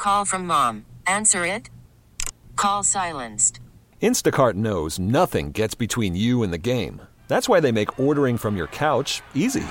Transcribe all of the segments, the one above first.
call from mom. Answer it. Call silenced. Instacart knows nothing gets between you and the game. That's why they make ordering from your couch easy.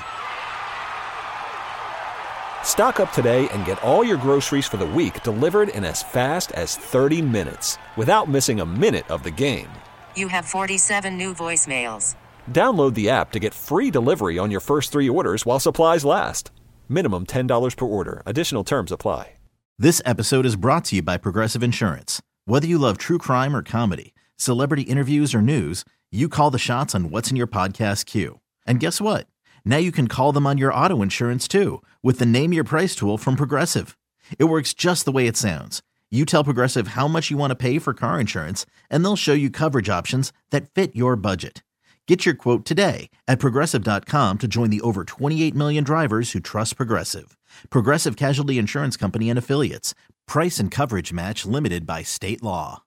Stock up today and get all your groceries for the week delivered in as fast as 30 minutes without missing a minute of the game. You have 47 new voicemails. Download the app to get free delivery on your first 3 orders while supplies last. Minimum $10 per order. Additional terms apply. This episode is brought to you by Progressive Insurance. Whether you love true crime or comedy, celebrity interviews or news, you call the shots on what's in your podcast queue. And guess what? Now you can call them on your auto insurance too with the Name Your Price tool from Progressive. It works just the way it sounds. You tell Progressive how much you want to pay for car insurance, and they'll show you coverage options that fit your budget. Get your quote today at Progressive.com to join the over 28 million drivers who trust Progressive. Progressive Casualty Insurance Company and Affiliates. Price and coverage match limited by state law.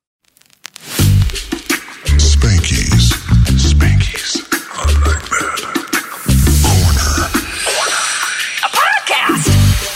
Spankies. I like that. Corner. A podcast!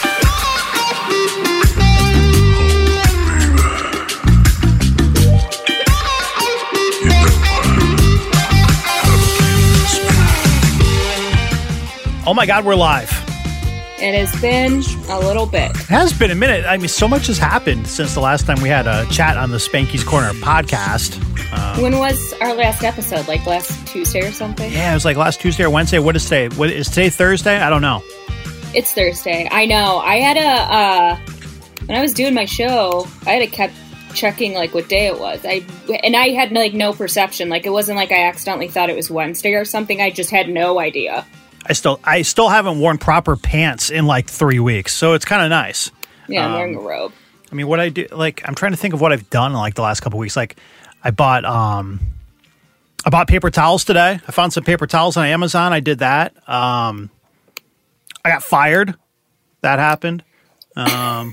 Oh my God, we're live. It has been a little bit. It has been a minute. I mean, so much has happened since the last time we had a chat on the Spanky's Corner podcast. When was our last episode? Like last Tuesday or something? Yeah, it was like last Tuesday or Wednesday. What is today? Is today Thursday? I don't know. It's Thursday. I know. I had when I was doing my show, I had to kept checking like what day it was. I had like no perception. Like it wasn't like I accidentally thought it was Wednesday or something. I just had no idea. I still haven't worn proper pants in like 3 weeks, so it's kind of nice. Yeah, I'm wearing a robe. I mean, what I do, like, I'm trying to think of what I've done in like the last couple weeks. Like, I bought paper towels today. I found some paper towels on Amazon. I did that. I got fired. That happened. Other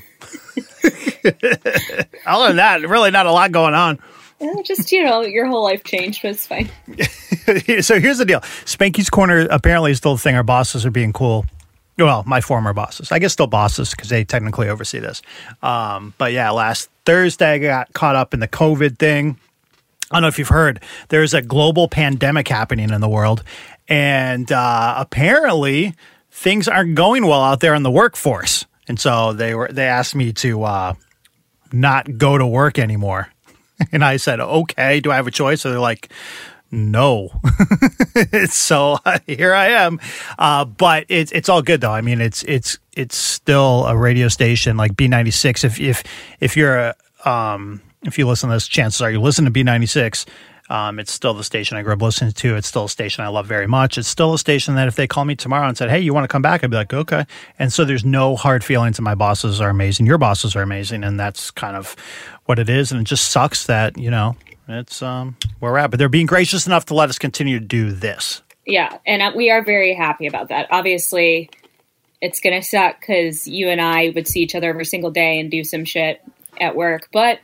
than that, really not a lot going on. Just, your whole life changed, but it's fine. So here's the deal. Spanky's Corner apparently is still a thing. Our bosses are being cool. Well, my former bosses. I guess still bosses because they technically oversee this. But yeah, last Thursday I got caught up in the COVID thing. I don't know if you've heard. There's a global pandemic happening in the world. And apparently things aren't going well out there in the workforce. And so they asked me to not go to work anymore. And I said, okay, do I have a choice? So they're like, no. So here I am. But it's all good though. I mean, it's still a radio station like B96. If you're if you listen to this, chances are you listen to B96. It's still the station I grew up listening to. It's still a station I love very much. It's still a station that if they call me tomorrow and said, hey, you want to come back? I'd be like, okay. And so there's no hard feelings, and my bosses are amazing. Your bosses are amazing, and that's kind of what it is. And it just sucks that, it's where we're at. But they're being gracious enough to let us continue to do this. Yeah, and we are very happy about that. Obviously, it's going to suck because you and I would see each other every single day and do some shit at work. But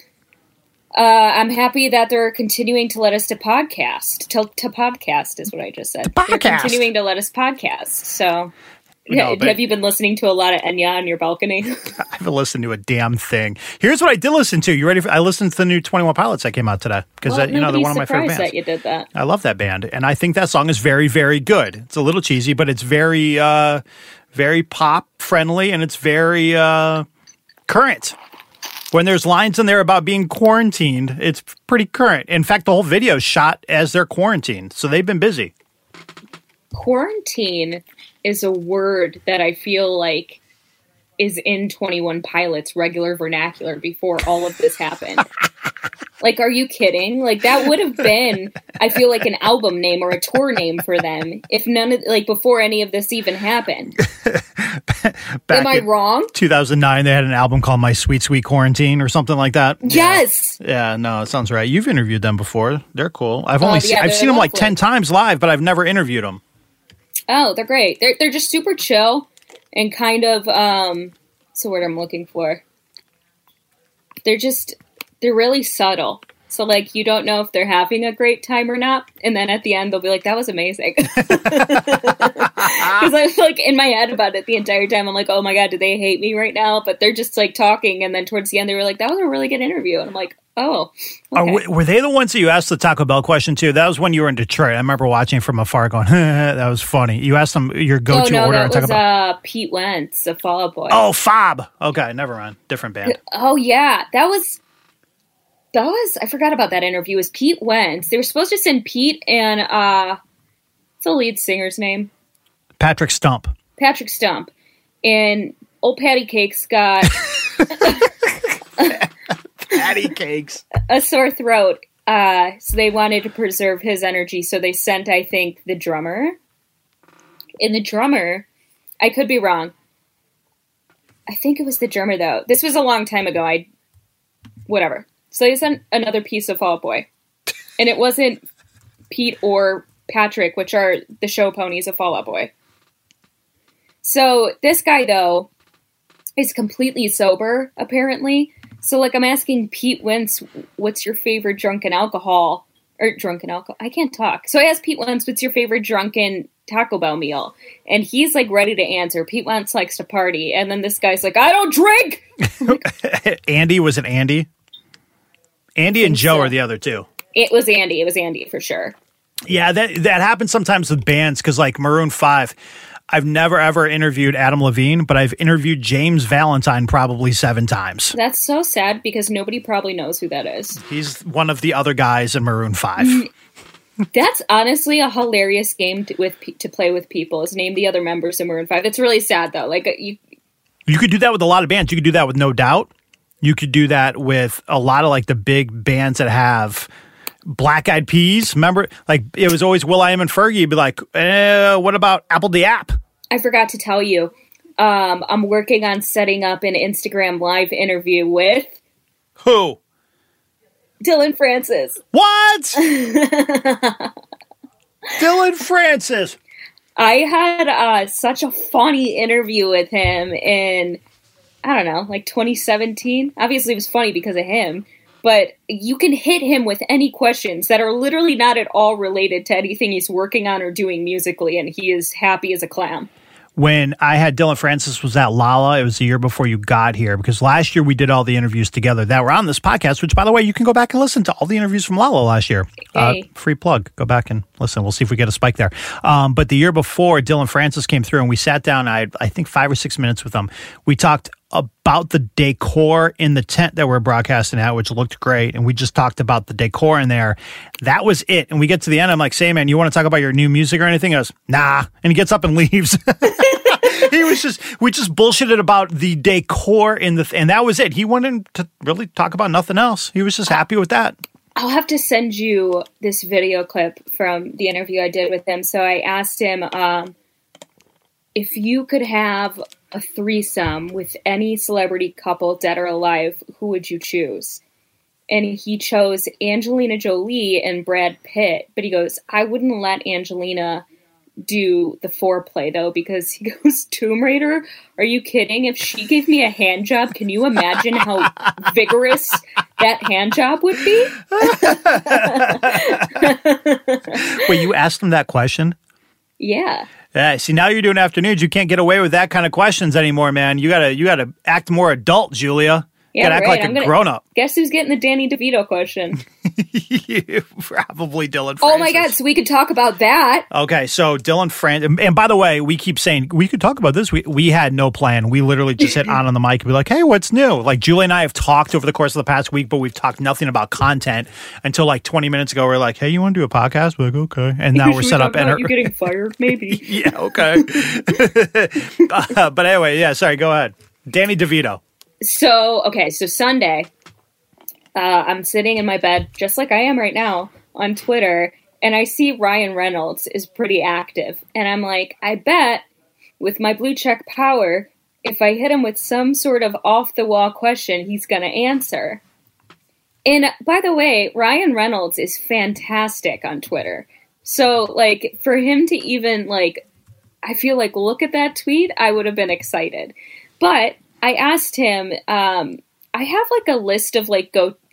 I'm happy that they're continuing to let us to podcast. To podcast is what I just said. They're continuing to let us podcast. So, have you been listening to a lot of Enya on your balcony? I haven't listened to a damn thing. Here's what I did listen to. You ready? I listened to the new 21 Pilots that came out today because they're one of my favorite bands. That you did that. I love that band, and I think that song is very, very good. It's a little cheesy, but it's very, very pop friendly, and it's very current. When there's lines in there about being quarantined, it's pretty current. In fact, the whole video is shot as they're quarantined, so they've been busy. Quarantine is a word that I feel like is in 21 Pilots regular vernacular before all of this happened. Like, are you kidding? Like, that would have been, I feel like, an album name or a tour name for them if before any of this even happened. Am I wrong? 2009, they had an album called My Sweet Sweet Quarantine or something like that. Yes. Yeah, no, it sounds right. You've interviewed them before. They're cool. I've seen them like 10 times live, but I've never interviewed them. Oh, they're great. They're just super chill and kind of, what's the word I'm looking for? They're really subtle. So, like, you don't know if they're having a great time or not. And then at the end, they'll be like, that was amazing. Because I was, like, in my head about it the entire time. I'm like, oh, my God, do they hate me right now? But they're just, like, talking. And then towards the end, they were like, that was a really good interview. And I'm like, oh, okay. Were they the ones that you asked the Taco Bell question to? That was when you were in Detroit. I remember watching from afar going, that was funny. You asked them your go-to order. That was Pete Wentz, a Fall Out Boy. Oh, Fob. Okay, never mind. Different band. Oh, yeah. That was, I forgot about that interview. It was Pete Wentz. They were supposed to send Pete and, what's the lead singer's name? Patrick Stump. And old Patty Cakes got Patty Cakes. a sore throat. So they wanted to preserve his energy. So they sent, I think, the drummer. And the drummer, I could be wrong. I think it was the drummer, though. This was a long time ago. Whatever. So they sent another piece of Fall Out Boy. And it wasn't Pete or Patrick, which are the show ponies of Fall Out Boy. So this guy, though, is completely sober, apparently. So, like, I'm asking Pete Wentz, what's your favorite drunken alcohol? Or drunken alcohol? I can't talk. So I asked Pete Wentz, what's your favorite drunken Taco Bell meal? And he's, like, ready to answer. Pete Wentz likes to party. And then this guy's like, I don't drink! Andy? Was it Andy? Andy and Joe are the other two. It was Andy. It was Andy, for sure. Yeah, that happens sometimes with bands, because, like, Maroon 5, I've never, ever interviewed Adam Levine, but I've interviewed James Valentine probably 7 times. That's so sad, because nobody probably knows who that is. He's one of the other guys in Maroon 5. That's honestly a hilarious game to play with people, is name the other members of Maroon 5. It's really sad, though. Like, you could do that with a lot of bands. You could do that with No Doubt. You could do that with a lot of, like, the big bands that have Black Eyed Peas. Remember, like, it was always Will.i.am and Fergie. You'd be like, what about Apple the App? I forgot to tell you, I'm working on setting up an Instagram Live interview with... Who? Dylan Francis. What? Dylan Francis. I had such a funny interview with him in, I don't know, like 2017. Obviously, it was funny because of him. But you can hit him with any questions that are literally not at all related to anything he's working on or doing musically, and he is happy as a clam. When I had Dylan Francis was at Lala, it was the year before you got here, because last year we did all the interviews together that were on this podcast, which, by the way, you can go back and listen to all the interviews from Lala last year. Hey. Free plug. Go back and listen. We'll see if we get a spike there. But the year before, Dylan Francis came through, and we sat down, I think 5 or 6 minutes with him. We talked about the decor in the tent that we're broadcasting at, which looked great. And we just talked about the decor in there. That was it. And we get to the end. I'm like, say, man, you want to talk about your new music or anything? He goes, nah. And he gets up and leaves. We just bullshitted about the decor and that was it. He wanted to really talk about nothing else. He was just happy with that. I'll have to send you this video clip from the interview I did with him. So I asked him, if you could have a threesome with any celebrity couple, dead or alive, who would you choose? And he chose Angelina Jolie and Brad Pitt. But he goes, I wouldn't let Angelina do the foreplay, though, because he goes, Tomb Raider? Are you kidding? If she gave me a hand job, can you imagine how vigorous that hand job would be? Wait, you asked him that question? Yeah. Yeah, see, now you're doing afternoons. You can't get away with that kind of questions anymore, man. You gotta act more adult, Julia. You gotta act like a grown-up. Guess who's getting the Danny DeVito question? Probably Dylan Francis. Oh my God, so we could talk about that. Okay, so Dylan Francis, and by the way, we keep saying, we could talk about this. We had no plan. We literally just hit on the mic and be like, hey, what's new? Like, Julie and I have talked over the course of the past week, but we've talked nothing about content until like 20 minutes ago. We're like, hey, you want to do a podcast? We're like, okay. And now we're set up. And you getting fired? Maybe. Yeah, okay. But anyway, yeah, sorry, go ahead. Danny DeVito. So Sunday, I'm sitting in my bed, just like I am right now, on Twitter, and I see Ryan Reynolds is pretty active. And I'm like, I bet, with my blue check power, if I hit him with some sort of off-the-wall question, he's going to answer. And by the way, Ryan Reynolds is fantastic on Twitter. So, like, for him to even, like, I feel like, look at that tweet, I would have been excited. But I asked him, I have like a list of like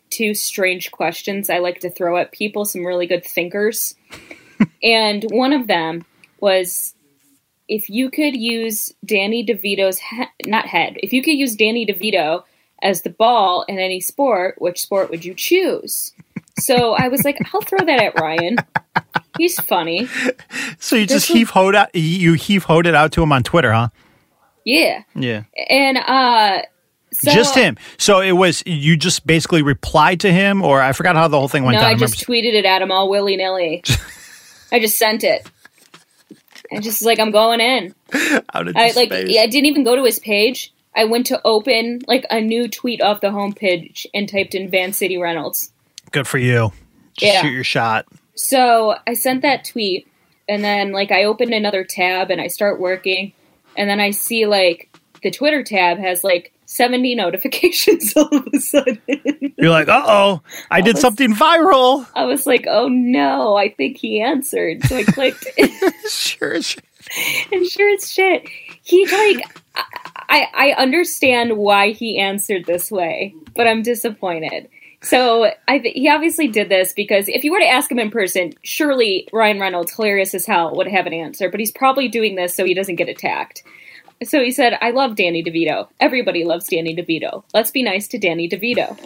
two strange questions I like to throw at people, some really good thinkers. And one of them was, if you could use Danny DeVito's if you could use Danny DeVito as the ball in any sport, which sport would you choose? So I was like, I'll throw that at Ryan. He's funny. So you just heave-hoed it out to him on Twitter, huh? Yeah. Yeah. And so, just him. So it was, you just basically replied to him, or I forgot how the whole thing went no, down. I just tweeted it at him all willy-nilly. I just sent it. And just like, I'm going in. I didn't even go to his page. I went to open like a new tweet off the homepage and typed in Van City Reynolds. Good for you. Just shoot your shot. So I sent that tweet, and then like I opened another tab and I start working, and then I see like the Twitter tab has like 70 notifications all of a sudden. You're like, uh-oh, I did something viral. I was like, oh no, I think he answered. So I clicked. Sure as shit. And sure as shit. He like, I understand why he answered this way, but I'm disappointed. So he obviously did this because if you were to ask him in person, surely Ryan Reynolds, hilarious as hell, would have an answer. But he's probably doing this so he doesn't get attacked. So he said, I love Danny DeVito. Everybody loves Danny DeVito. Let's be nice to Danny DeVito.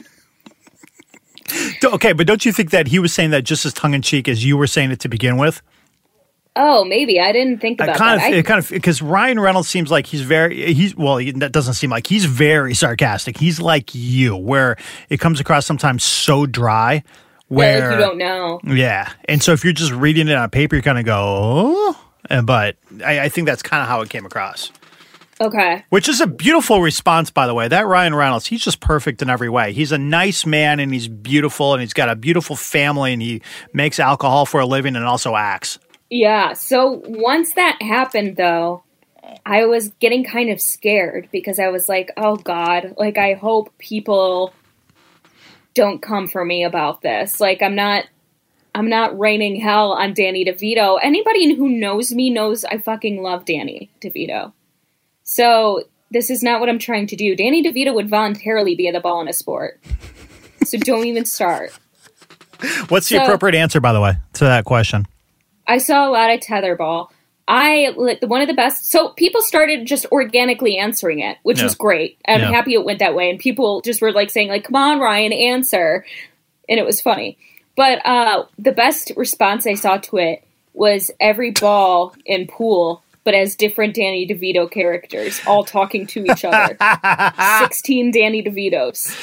Okay, but don't you think that he was saying that just as tongue-in-cheek as you were saying it to begin with? Oh, maybe. I didn't think about that. Because Ryan Reynolds seems like that doesn't seem like he's very sarcastic. He's like you, where it comes across sometimes so dry. Where like you don't know. Yeah. And so if you're just reading it on paper, you kind of go, oh. But I think that's kind of how it came across. Okay. Which is a beautiful response, by the way. That Ryan Reynolds, he's just perfect in every way. He's a nice man, and he's beautiful, and he's got a beautiful family, and he makes alcohol for a living and also acts. Yeah. So once that happened, though, I was getting kind of scared because I was like, oh, God, like, I hope people don't come for me about this. Like, I'm not raining hell on Danny DeVito. Anybody who knows me knows I fucking love Danny DeVito. So this is not what I'm trying to do. Danny DeVito would voluntarily be at the ball in a sport. So don't even start. What's the appropriate answer, by the way, to that question? I saw a lot of tetherball. One of the best. So people started just organically answering it, which was great. I'm happy it went that way. And people just were like saying like, come on, Ryan, answer. And it was funny. But the best response I saw to it was every ball in pool, but as different Danny DeVito characters, all talking to each other. 16 Danny DeVitos.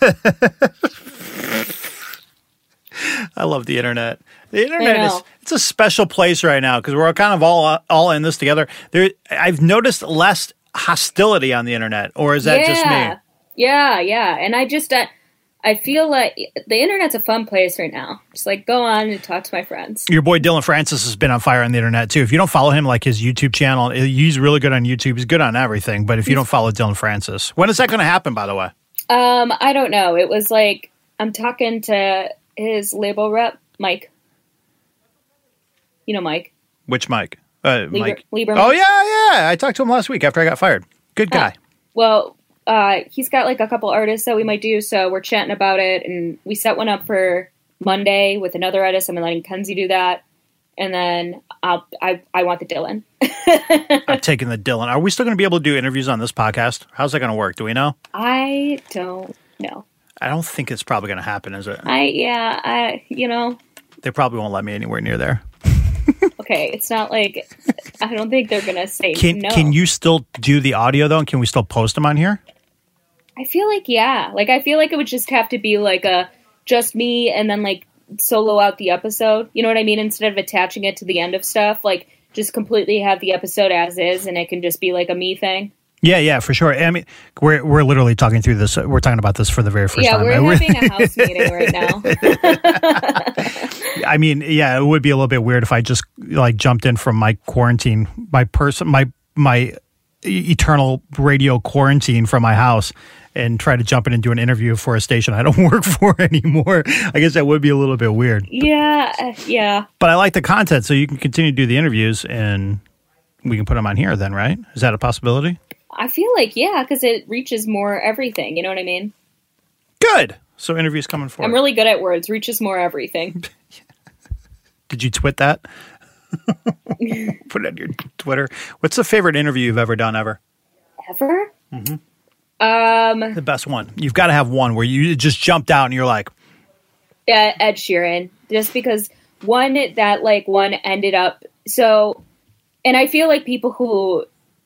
I love the internet. The internet it's a special place right now because we're kind of all in this together. I've noticed less hostility on the internet, or is that just me? Yeah. And I feel like the internet's a fun place right now. Just like go on and talk to my friends. Your boy Dylan Francis has been on fire on the internet too. If you don't follow him, like his YouTube channel, he's really good on YouTube. He's good on everything. But if you don't follow Dylan Francis, when is that going to happen, by the way? I don't know. It was like I'm talking to his label rep, Mike. You know Mike. Which Mike? Mike. Oh, yeah. I talked to him last week after I got fired. Good guy. Well, he's got like a couple artists that we might do, so we're chatting about it, and we set one up for Monday with another artist. I'm letting Kenzie do that, and then I want the Dylan. I'm taking the Dylan. Are we still going to be able to do interviews on this podcast? How's that going to work? Do we know? I don't know. I don't think it's probably going to happen, is it? They probably won't let me anywhere near there. Okay, it's not like I don't think they're gonna say no. Can you still do the audio though? And can we still post them on here? I feel like I feel like it would just have to be like a just me and then like solo out the episode. You know what I mean? Instead of attaching it to the end of stuff, like just completely have the episode as is, and it can just be like a me thing. Yeah, for sure. I mean, we're literally talking through this. We're talking about this for the very first time. Yeah, we're having a house meeting right now. I mean, yeah, it would be a little bit weird if I just like jumped in from my quarantine, my eternal radio quarantine from my house and try to jump in and do an interview for a station I don't work for anymore. I guess that would be a little bit weird. Yeah. But I like the content, so you can continue to do the interviews and we can put them on here then, right? Is that a possibility? I feel like, yeah, because it reaches more everything. You know what I mean? Good. So interviews coming forward. I'm really good at words. Reach is more everything. Did you twit that? Put it on your Twitter. What's the favorite interview you've ever done ever? Ever? The best one. You've got to have one where you just jumped out and you're like, Yeah, Ed Sheeran. Just because one ended up so, and I feel like people who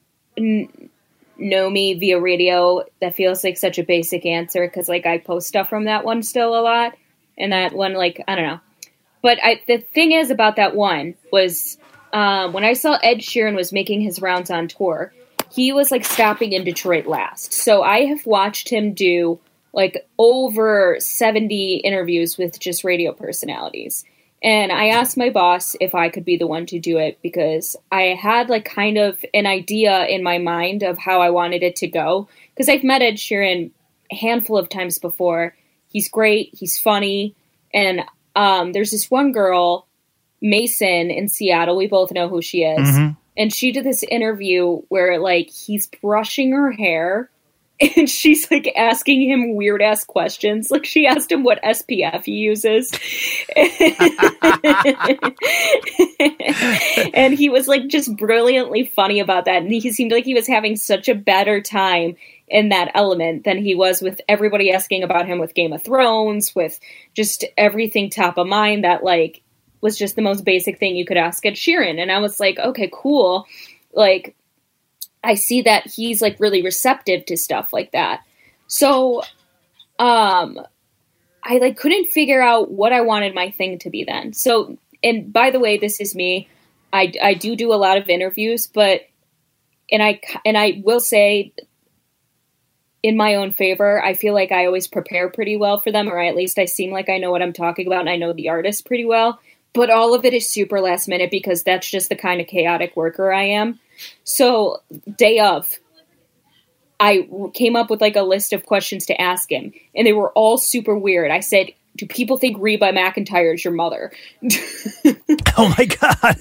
know me via radio, that feels like such a basic answer because like I post stuff from that one still a lot, and that one like I don't know. But the thing is about that one was when I saw Ed Sheeran was making his rounds on tour, he was like stopping in Detroit last. So I have watched him do like over 70 interviews with just radio personalities. And I asked my boss if I could be the one to do it because I had like kind of an idea in my mind of how I wanted it to go. Because I've met Ed Sheeran a handful of times before. He's great. He's funny. And there's this one girl, Mason, in Seattle. We both know who she is. Mm-hmm. And she did this interview where like he's brushing her hair and she's like asking him weird ass questions. Like she asked him what SPF he uses. And he was like just brilliantly funny about that. And he seemed like he was having such a better time in that element than he was with everybody asking about him with Game of Thrones, with just everything top of mind that like was just the most basic thing you could ask Ed Sheeran. And I was like, okay, cool. Like, I see that he's like really receptive to stuff like that. So, I like couldn't figure out what I wanted my thing to be then. So, and by the way, this is me. I do a lot of interviews, but, and I will say in my own favor, I feel like I always prepare pretty well for them, or at least I seem like I know what I'm talking about and I know the artist pretty well. But all of it is super last minute because that's just the kind of chaotic worker I am. So day of, I came up with like a list of questions to ask him, and they were all super weird. I said, do people think Reba McEntire is your mother? Oh my God.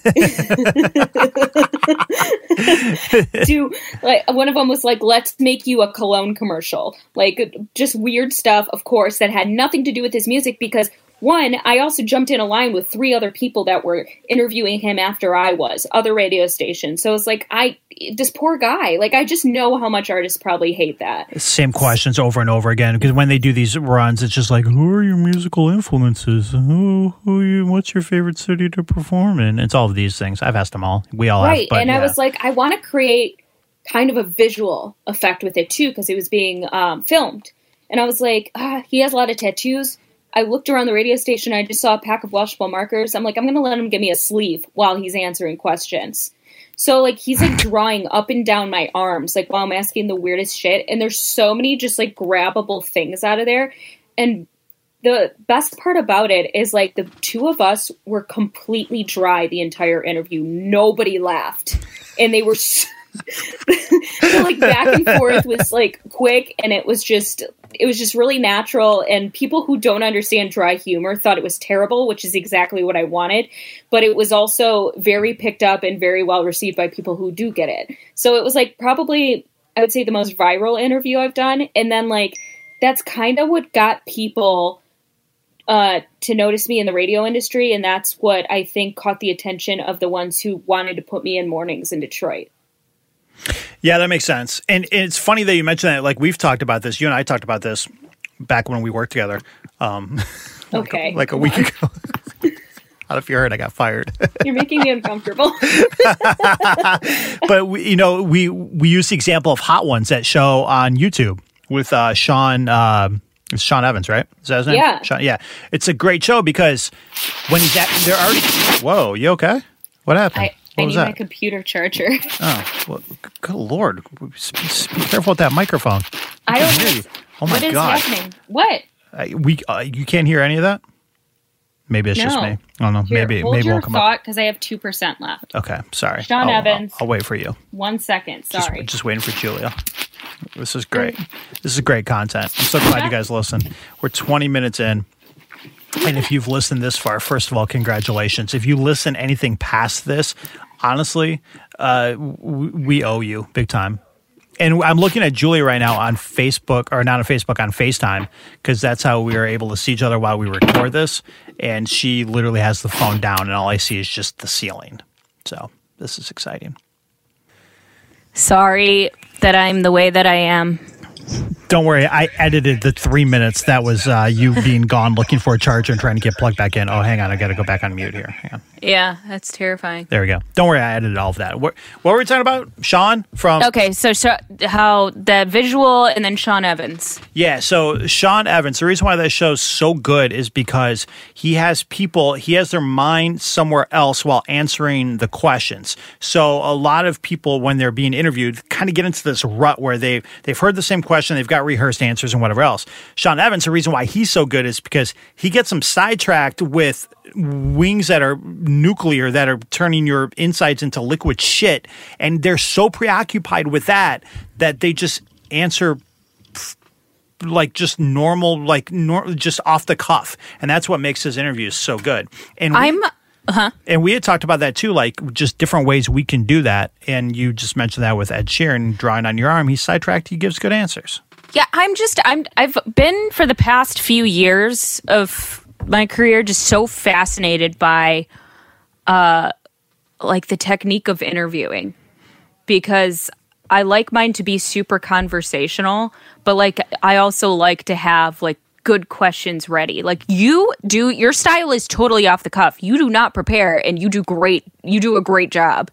One of them was like, let's make you a cologne commercial. Like just weird stuff, of course, that had nothing to do with his music because one, I also jumped in a line with 3 other people that were interviewing him after I was, other radio stations. So it's like, this poor guy, like, I just know how much artists probably hate that. Same questions over and over again, because when they do these runs, it's just like, who are your musical influences? What's your favorite city to perform in? It's all of these things. I've asked them all. We all have. But, and yeah. I was like, I want to create kind of a visual effect with it, too, because it was being filmed. And I was like, he has a lot of tattoos. I looked around the radio station. I just saw a pack of washable markers. I'm like, I'm going to let him give me a sleeve while he's answering questions. So, like, he's, like, drawing up and down my arms, like, while I'm asking the weirdest shit. And there's so many just, like, grabbable things out of there. And the best part about it is, like, the 2 of us were completely dry the entire interview. Nobody laughed. And they were so like, back and forth was, like, quick. And it was just really natural, and people who don't understand dry humor thought it was terrible, which is exactly what I wanted. But it was also very picked up and very well received by people who do get it. So it was like probably, I would say, the most viral interview I've done. And then like, that's kind of what got people to notice me in the radio industry. And that's what I think caught the attention of the ones who wanted to put me in mornings in Detroit. Yeah, that makes sense. And it's funny that you mentioned that. Like, we've talked about this. You and I talked about this back when we worked together. Okay. Like a week ago. I don't know if you heard, I got fired. You're making me uncomfortable. But, we use the example of Hot Ones, that show on YouTube with Sean Evans, right? Is that his name? Yeah. Sean, yeah. It's a great show because when he's they're already... Whoa, you okay? What happened? I need my computer charger. Oh, well, good Lord. Be careful with that microphone. I don't hear you. Oh, my God. What is happening? What? You can't hear any of that? Maybe it's just me. I don't know. Here, maybe your won't come thought, because I have 2% left. Okay, sorry. Sean Evans. I'll wait for you. 1 second. Sorry. Just waiting for Julia. This is great. This is great content. I'm so glad you guys listen. We're 20 minutes in. And if you've listened this far, first of all, congratulations. If you listen anything past this, honestly, we owe you big time. And I'm looking at Julia right now on Facebook, or not on Facebook, on FaceTime, because that's how we are able to see each other while we record this. And she literally has the phone down, and all I see is just the ceiling. So this is exciting. Sorry that I'm the way that I am. Don't worry, I edited the 3 minutes that was you being gone looking for a charger and trying to get plugged back in. Oh, hang on, I got to go back on mute here. Hang on. Yeah, that's terrifying. There we go. Don't worry, I edited all of that. What were we talking about? Sean from... Okay, so how the visual and then Sean Evans. Yeah, so Sean Evans, the reason why that show's so good is because he has their mind somewhere else while answering the questions. So a lot of people, when they're being interviewed, kind of get into this rut where they've heard the same question, they've got rehearsed answers and whatever else. Sean Evans, the reason why he's so good is because he gets them sidetracked with wings that are nuclear, that are turning your insides into liquid shit, and they're so preoccupied with that they just answer like just normal, just off the cuff, and that's what makes his interviews so good. And and we had talked about that too, like just different ways we can do that. And you just mentioned that with Ed Sheeran drawing on your arm. He's sidetracked. He gives good answers. Yeah, I've been for the past few years of my career just so fascinated by like the technique of interviewing, because I like mine to be super conversational, but like I also like to have like good questions ready. Like your style is totally off the cuff. You do not prepare, and you do a great job.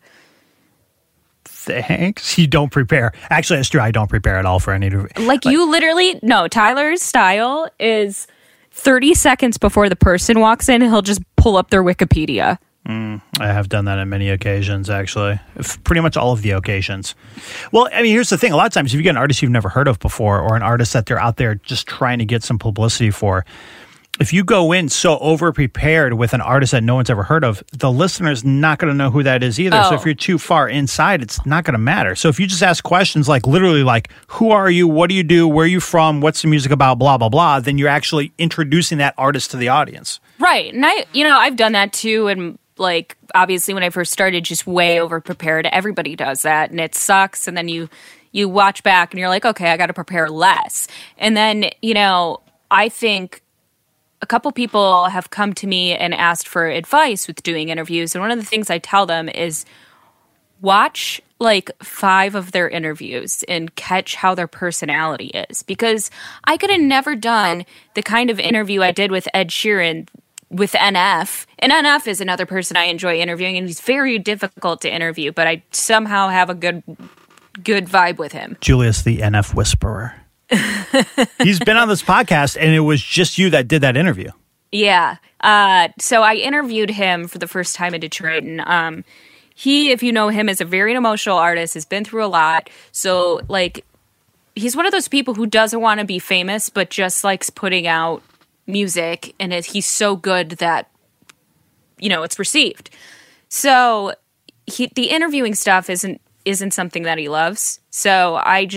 Thanks. You don't prepare. Actually, that's true. I don't prepare at all for any interview. You literally, no, Tyler's style is 30 seconds before the person walks in, he'll just pull up their Wikipedia. I have done that on many occasions, actually. Pretty much all of the occasions. Well, I mean, here's the thing. A lot of times, if you get an artist you've never heard of before, or an artist that they're out there just trying to get some publicity for, if you go in so over-prepared with an artist that no one's ever heard of, the listener's not going to know who that is either. So if you're too far inside, it's not going to matter. So if you just ask questions like literally like, who are you? What do you do? Where are you from? What's the music about? Blah, blah, blah. Then you're actually introducing that artist to the audience. Right. And I've done that too. And like, obviously when I first started, just way over-prepared. Everybody does that. And it sucks. And then you watch back and you're like, okay, I got to prepare less. And then, I think a couple people have come to me and asked for advice with doing interviews. And one of the things I tell them is watch like 5 of their interviews and catch how their personality is. Because I could have never done the kind of interview I did with Ed Sheeran with NF. And NF is another person I enjoy interviewing, and he's very difficult to interview, but I somehow have a good vibe with him. Julius, the NF whisperer. He's been on this podcast, and it was just you that did that interview. Yeah. So I interviewed him for the first time in Detroit, and he, if you know him, is a very emotional artist, has been through a lot. So, like, he's one of those people who doesn't want to be famous, but just likes putting out music, and he's so good that, it's received. So the interviewing stuff isn't something that he loves. So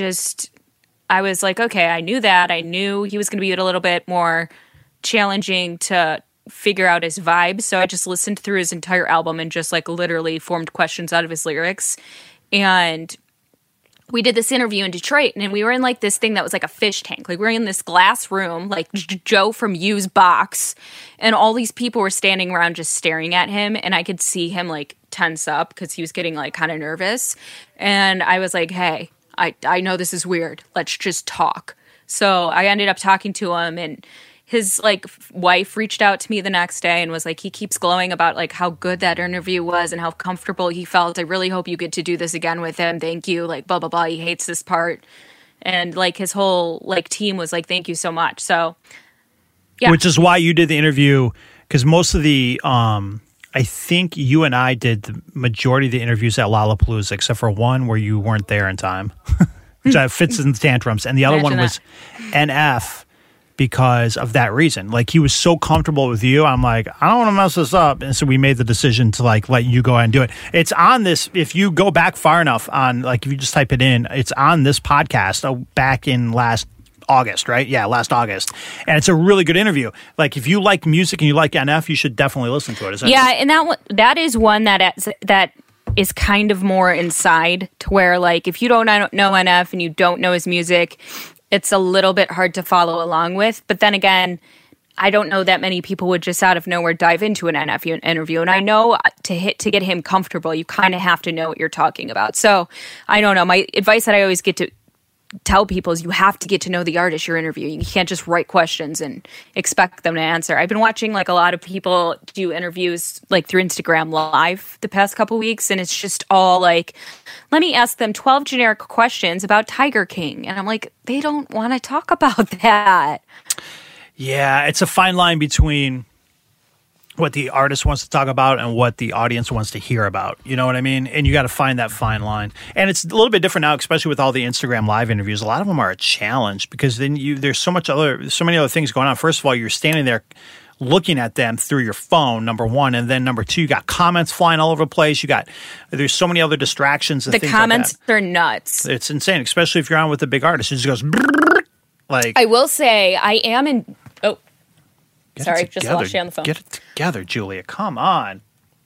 I was like, okay, I knew that. I knew he was going to be a little bit more challenging to figure out his vibe. So I just listened through his entire album and just like literally formed questions out of his lyrics. And we did this interview in Detroit, and we were in like this thing that was like a fish tank. Like we were in this glass room, like Joe from U's box, and all these people were standing around just staring at him, and I could see him like tense up because he was getting like kind of nervous. And I was like, hey, I know this is weird. Let's just talk. So I ended up talking to him, and his like wife reached out to me the next day and was like, he keeps glowing about like how good that interview was and how comfortable he felt. I really hope you get to do this again with him. Thank you. Like blah, blah, blah. He hates this part. And like his whole like team was like, thank you so much. So yeah. Which is why you did the interview, because most of the, I think you and I did the majority of the interviews at Lollapalooza, except for one where you weren't there in time, which fits in tantrums. And the other one was NF. Because of that reason. Like, he was so comfortable with you. I'm like, I don't want to mess this up. And so we made the decision to, like, let you go ahead and do it. It's on this, if you go back far enough on, like, if you just type it in, it's on this podcast back in last August, right? Yeah, last August. And it's a really good interview. Like, if you like music and you like NF, you should definitely listen to it. And that is one that is kind of more inside, to where like if you don't know NF and you don't know his music, it's a little bit hard to follow along with. But then again, I don't know that many people would just out of nowhere dive into an NF interview. And I know to get him comfortable, you kind of have to know what you're talking about. So I don't know. My advice that I always get to tell people is you have to get to know the artist you're interviewing. You can't just write questions and expect them to answer. I've been watching like a lot of people do interviews like through Instagram Live the past couple weeks, and it's just all like, let me ask them 12 generic questions about Tiger King. And I'm like, they don't want to talk about that. Yeah, it's a fine line between what the artist wants to talk about and what the audience wants to hear about. You know what I mean? And you got to find that fine line. And it's a little bit different now, especially with all the Instagram Live interviews. A lot of them are a challenge because then there's so many other things going on. First of all, you're standing there looking at them through your phone, number one, and then number two, you got comments flying all over the place. There's so many other distractions. And the things comments like that. are nuts. It's insane, especially if you're on with a big artist. It just goes like. I will say I am in. Oh, Get sorry, it just together. lost you on the phone. Get it together, Julia. Come on.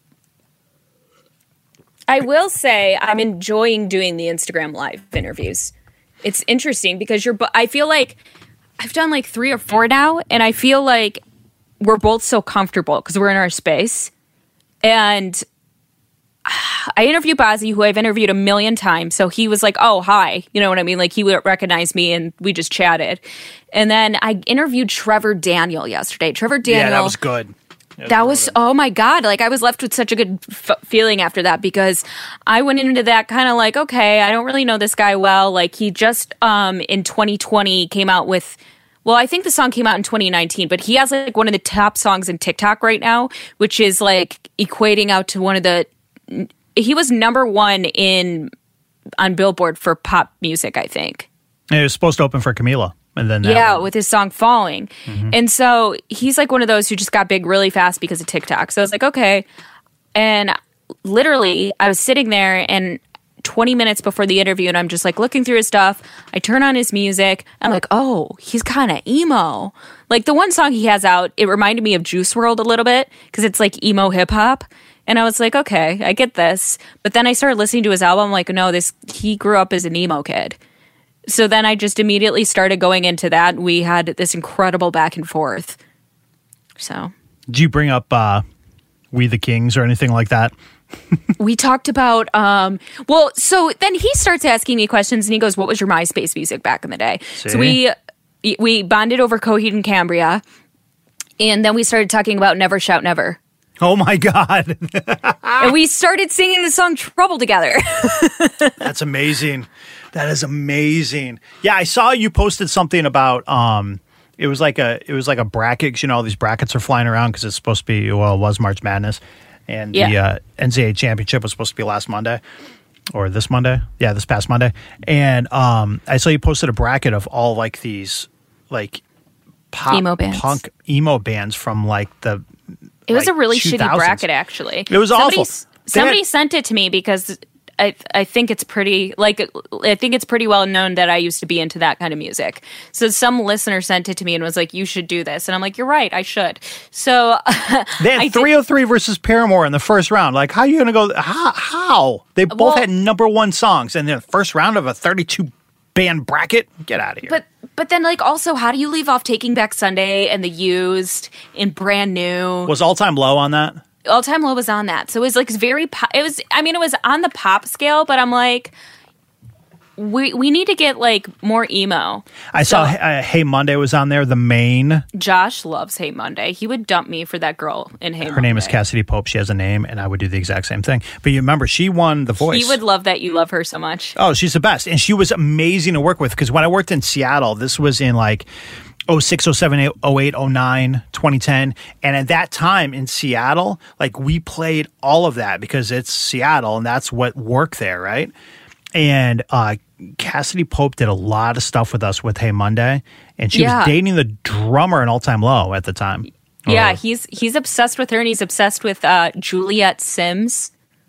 I will say I'm enjoying doing the Instagram Live interviews. It's interesting because I feel like I've done like 3 or 4 now, and I feel like we're both so comfortable because we're in our space. And I interviewed Bazzi, who I've interviewed a million times. So he was like, oh, hi. You know what I mean? Like he would recognize me and we just chatted. And then I interviewed Trevor Daniel yesterday. Trevor Daniel. Yeah, that was good. That was, oh my God. Like I was left with such a good feeling after that because I went into that kind of like, okay, I don't really know this guy well. Like he just in 2020 came out with, well, I think the song came out in 2019, but he has like one of the top songs in TikTok right now, which is like equating out to one of the, he was number 1 on Billboard for pop music, I think. And it was supposed to open for Camila. And then with his song Falling. Mm-hmm. And so he's like one of those who just got big really fast because of TikTok. So I was like, okay. And literally I was sitting there and 20 minutes before the interview and I'm just like looking through his stuff. I turn on his music. I'm like, oh, he's kind of emo. Like the one song he has out, it reminded me of Juice WRLD a little bit because it's like emo hip hop. And I was like, okay, I get this. But then I started listening to his album. I'm like, no, he grew up as an emo kid. So then I just immediately started going into that. We had this incredible back and forth. So. Did you bring up We the Kings or anything like that? We talked about, so then he starts asking me questions and he goes, what was your MySpace music back in the day? See? So we bonded over Coheed and Cambria. And then we started talking about Never Shout Never. Oh my God. And we started singing the song Trouble together. That's amazing. That is amazing. Yeah, I saw you posted something about it was like a bracket, 'cause, all these brackets are flying around because it's supposed to be, it was March Madness. And the NCAA championship was supposed to be last Monday. Or this Monday. Yeah, this past Monday. And I saw you posted a bracket of all like these like pop emo bands. punk emo bands from like the It was a really 2000s. shitty bracket, actually. It was awful. Somebody sent it to me because I think it's pretty well known that I used to be into that kind of music. So some listener sent it to me and was like, "You should do this," and I'm like, "You're right, I should." So they had 303 versus Paramore in the first round. Like, how are you going to go? How they both had number 1 songs in the first round of a 32 band bracket? Get out of here. But then, like, also, how do you leave off Taking Back Sunday and The Used and Brand New? Was All Time Low on that? All Time Low was on that. So it was, like, it was on the pop scale, but I'm like, we need to get, like, more emo. I saw Hey Monday was on there, the main. Josh loves Hey Monday. He would dump me for that girl in Hey Monday. Her name is Cassidy Pope. She has a name, and I would do the exact same thing. But you remember, she won The Voice. He would love that you love her so much. Oh, she's the best. And she was amazing to work with because when I worked in Seattle, this was in like 06, 07, 08, 09, 2010. And at that time in Seattle, like we played all of that because it's Seattle and that's what worked there, right? And Cassidy Pope did a lot of stuff with us with Hey Monday. And she was dating the drummer in All Time Low at the time. Yeah, he's obsessed with her and he's obsessed with Juliet Sims.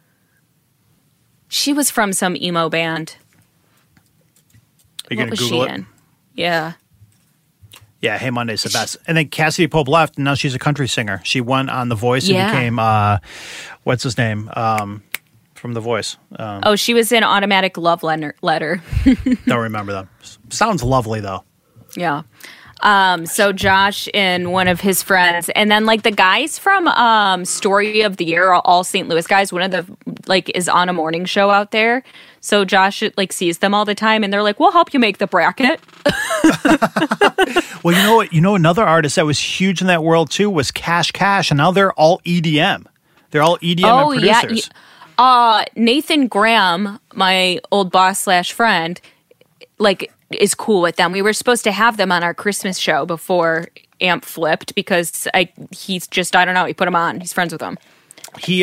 She was from some emo band. Are you going to Google it? In? Yeah. Yeah, Hey Monday's the best. And then Cassidy Pope left, and now she's a country singer. She won on The Voice and became, what's his name? from The Voice. Oh, she was in Automatic Love Letter. Don't remember them. Sounds lovely, though. Yeah. So Josh and one of his friends, and then like the guys from Story of the Year are all St. Louis guys. One of the like is on a morning show out there. So Josh like sees them all the time, and they're like, "We'll help you make the bracket." Well, you know what? You know another artist that was huge in that world too was Cash Cash, and now they're all EDM. They're all EDM and producers. Yeah. Nathan Graham, my old boss / friend, like is cool with them. We were supposed to have them on our Christmas show before Amp flipped because he's just, I don't know, he put him on. He's friends with them. He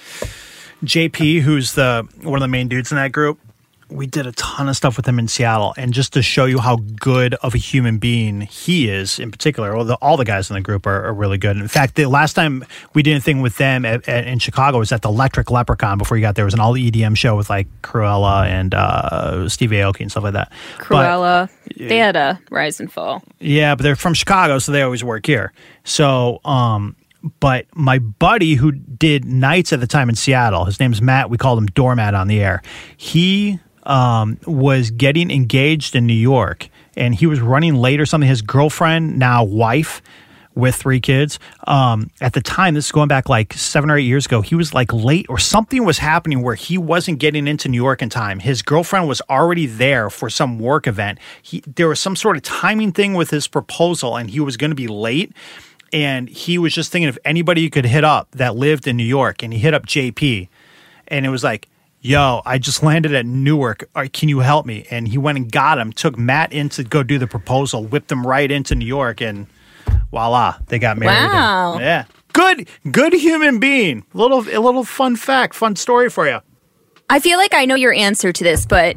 JP, who's one of the main dudes in that group, we did a ton of stuff with him in Seattle, and just to show you how good of a human being he is in particular, all the guys in the group are really good. In fact, the last time we did anything with them in Chicago was at the Electric Leprechaun. Before you got there, it was an all EDM show with like Cruella and Steve Aoki and stuff like that. Cruella, they had a rise and fall. Yeah, but they're from Chicago, so they always work here. So, but my buddy who did nights at the time in Seattle, his name's Matt. We called him Doormat on the air. He was getting engaged in New York, and he was running late or something. His girlfriend, now wife, with 3 kids. At the time, this is going back like 7 or 8 years ago, he was like late or something was happening where he wasn't getting into New York in time. His girlfriend was already there for some work event. There was some sort of timing thing with his proposal, and he was going to be late. And he was just thinking if anybody you could hit up that lived in New York, and he hit up JP, and it was like, yo, I just landed at Newark. Can you help me? And he went and got him, took Matt in to go do the proposal, whipped him right into New York, and voila, they got married. Wow. And, yeah. Good human being. A little fun fact, fun story for you. I feel like I know your answer to this, but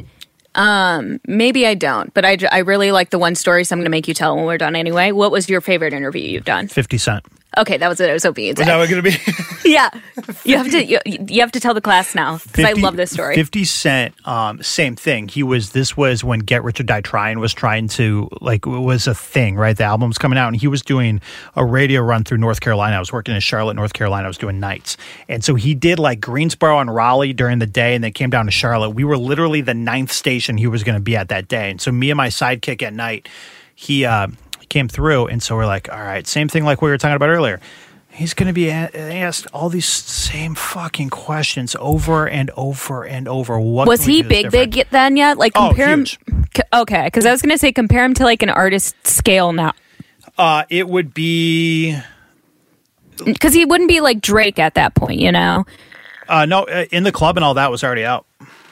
maybe I don't. But I really like the one story, so I'm going to make you tell it when we're done anyway. What was your favorite interview you've done? 50 Cent. Okay, that was what I was hoping you'd say. Was that what it going to be? Yeah. You have to tell the class now, because I love this story. 50 Cent, same thing. This was when Get Rich or Die Trying was trying to, like, it was a thing, right? The album was coming out, and he was doing a radio run through North Carolina. I was working in Charlotte, North Carolina. I was doing nights. And so he did, like, Greensboro and Raleigh during the day, and then came down to Charlotte. We were literally the 9th station he was going to be at that day. And so me and my sidekick at night, he came through, and so we're like, all right, same thing like we were talking about earlier. He's going to be asked all these same fucking questions over and over and over. What was he big then yet? Like compare him. Huge. Okay, because I was going to say compare him to like an artist scale now. It would be because he wouldn't be like Drake at that point, you know. No, In the Club and all that was already out.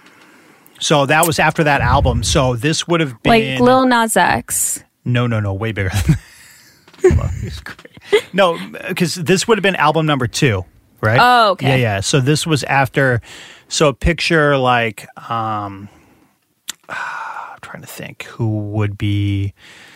So that was after that album. So this would have been like Lil Nas X. No, way bigger than that. He's great. No, because this would have been album number 2, right? Oh, okay. Yeah. So this was after. So picture like, I'm trying to think who would be.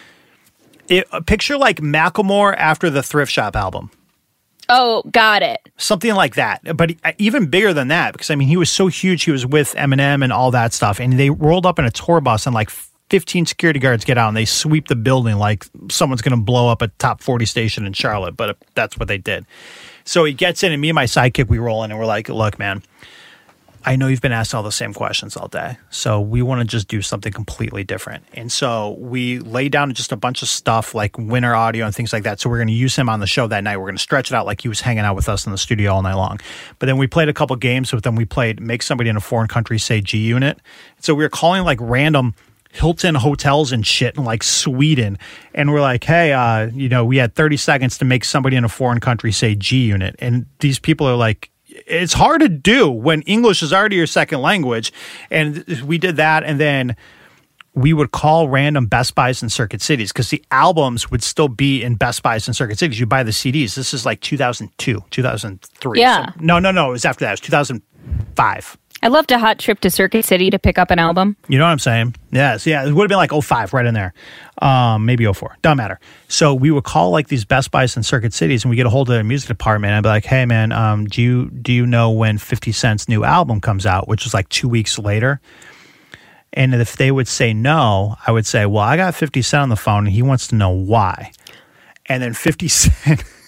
Picture like Macklemore after the Thrift Shop album. Oh, got it. Something like that. But even bigger than that, because I mean, he was so huge. He was with Eminem and all that stuff. And they rolled up in a tour bus and like 15 security guards get out and they sweep the building like someone's going to blow up a top 40 station in Charlotte. But that's what they did. So he gets in, and me and my sidekick, we roll in, and we're like, look, man, I know you've been asked all the same questions all day. So we want to just do something completely different. And so we lay down just a bunch of stuff like winter audio and things like that. So we're going to use him on the show that night. We're going to stretch it out like he was hanging out with us in the studio all night long. But then we played a couple games with them. We played Make Somebody in a Foreign Country Say G Unit. So we were calling like random Hilton hotels and shit in like Sweden. And we're like, hey, we had 30 seconds to make somebody in a foreign country say G Unit. And these people are like, it's hard to do when English is already your second language. And we did that. And then we would call random Best Buys in Circuit Cities because the albums would still be in Best Buys in Circuit Cities. You buy the CDs. This is like 2002, 2003. Yeah. So, no. It was after that. It was 2005. I loved a hot trip to Circuit City to pick up an album. You know what I'm saying? Yes. Yeah. It would have been like 05 right in there. Maybe 04. Doesn't matter. So we would call like these Best Buys in Circuit Cities and we get a hold of their music department and I'd be like, hey man, do you know when 50 Cent's new album comes out, which was like 2 weeks later? And if they would say no, I would say, well, I got 50 Cent on the phone and he wants to know why. And then 50 Cent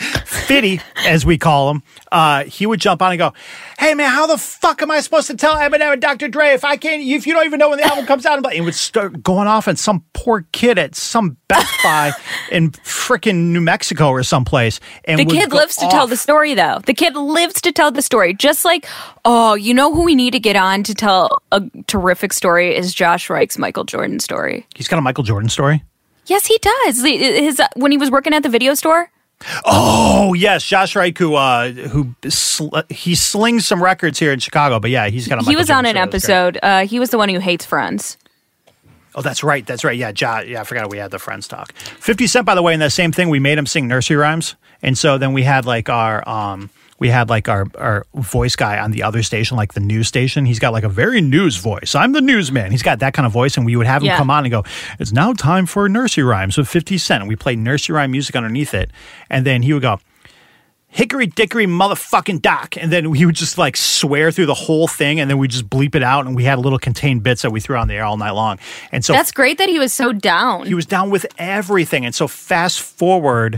Fitty, as we call him, he would jump on and go, "Hey man, how the fuck am I supposed to tell Eminem and Dr. Dre if you don't even know when the album comes out?" And he would start going off on some poor kid at some Best Buy in frickin' New Mexico or someplace. And the kid lives to tell the story, though. The kid lives to tell the story. Just like, you know who we need to get on to tell a terrific story is Josh Reich's Michael Jordan story. He's got a Michael Jordan story? Yes, he does. When he was working at the video store. Oh yes, Josh Reich, he slings some records here in Chicago, but yeah, he's got a. He was on an episode. He was the one who hates Friends. Oh, that's right. Yeah, I forgot we had the Friends talk. 50 Cent, by the way, in that same thing, we made him sing nursery rhymes, and so then we had like our voice guy on the other station, like the news station. He's got like a very news voice. I'm the newsman. He's got that kind of voice, and we would have him come on and go, "It's now time for nursery rhymes with 50 Cent." And we played nursery rhyme music underneath it, and then he would go, "Hickory dickory motherfucking dock," and then he would just like swear through the whole thing, and then we just bleep it out, and we had little contained bits that we threw on the air all night long. And so that's great that he was so down. He was down with everything, and so fast forward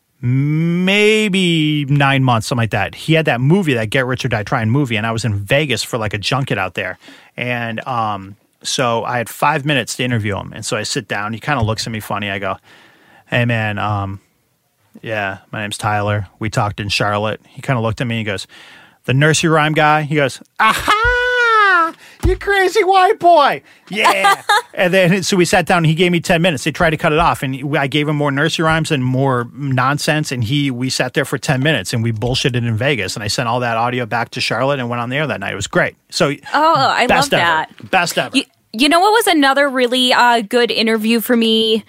maybe 9 months, something like that. He had that movie, that Get Rich or Die Trying movie, and I was in Vegas for like a junket out there. And so I had 5 minutes to interview him. And so I sit down. He kind of looks at me funny. I go, "Hey, man, yeah, my name's Tyler. We talked in Charlotte." He kind of looked at me and he goes, "The nursery rhyme guy?" He goes, "Aha! You crazy white boy." Yeah. And then so we sat down and he gave me 10 minutes. They tried to cut it off, and I gave him more nursery rhymes and more nonsense, and we sat there for 10 minutes and we bullshitted in Vegas, and I sent all that audio back to Charlotte and went on the air that night. It was great. So I love that. Best ever. You know what was another really good interview for me?